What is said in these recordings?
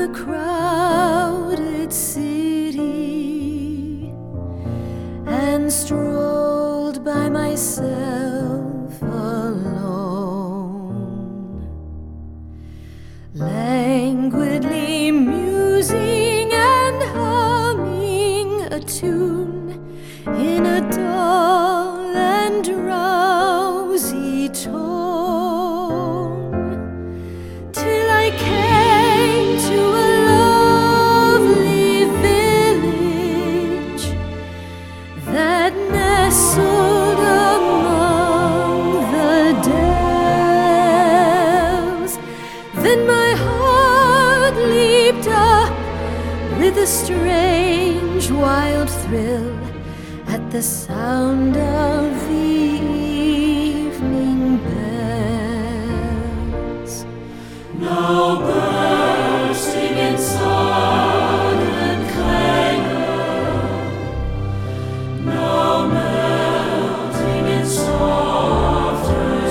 crowded city and strolled by myself alone, languidly musing and humming a tune in a dull and drowsy tone, till I came to a lovely village that nestled among the dells. Then my heart leaped up with a strange wild thrill at the sound of the evening bells. Now bursting in sudden clangor, now melting in softer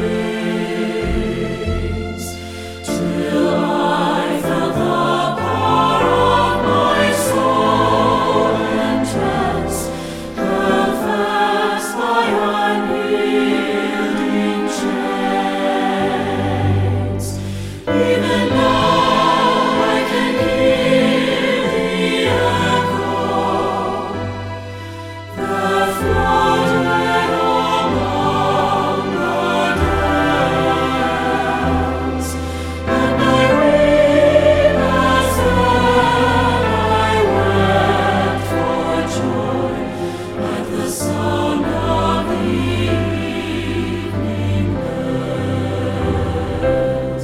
strings, till I felt the power of my soul entranced, held fast by unyielding chains. Even now I can hear the echo that floated among the dells, and I weep as then I wept for joy at the sound of the evening bells.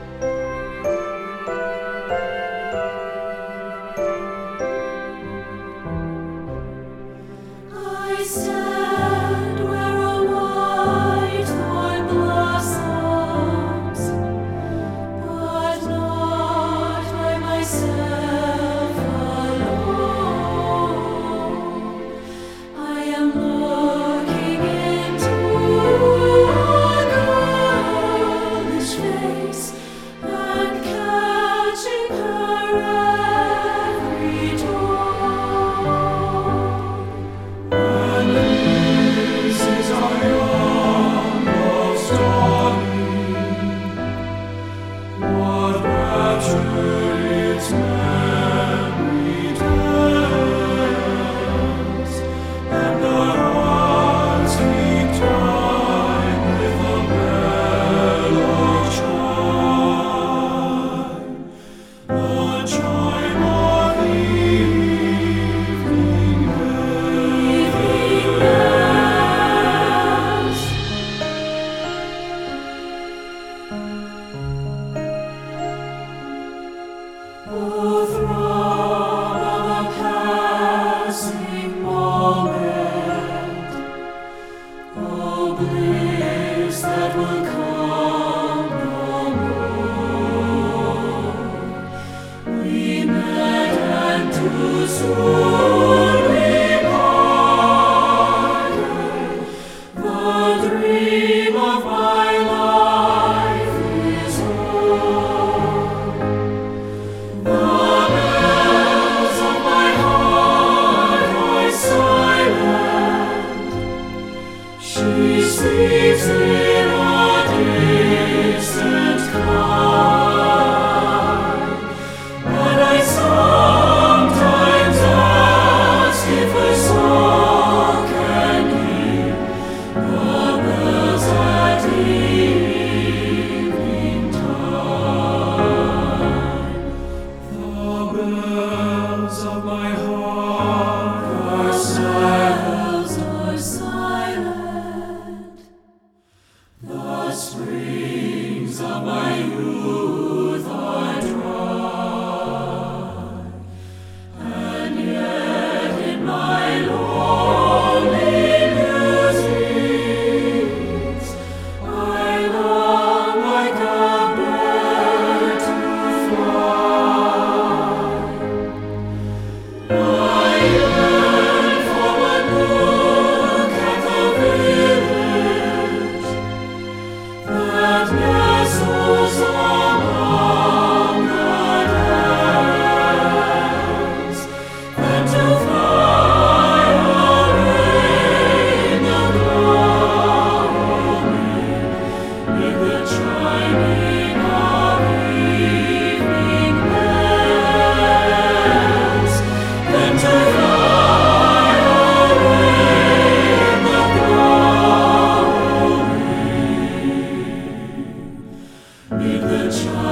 I stand where a white thorn blossoms, but not by myself alone. I am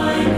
my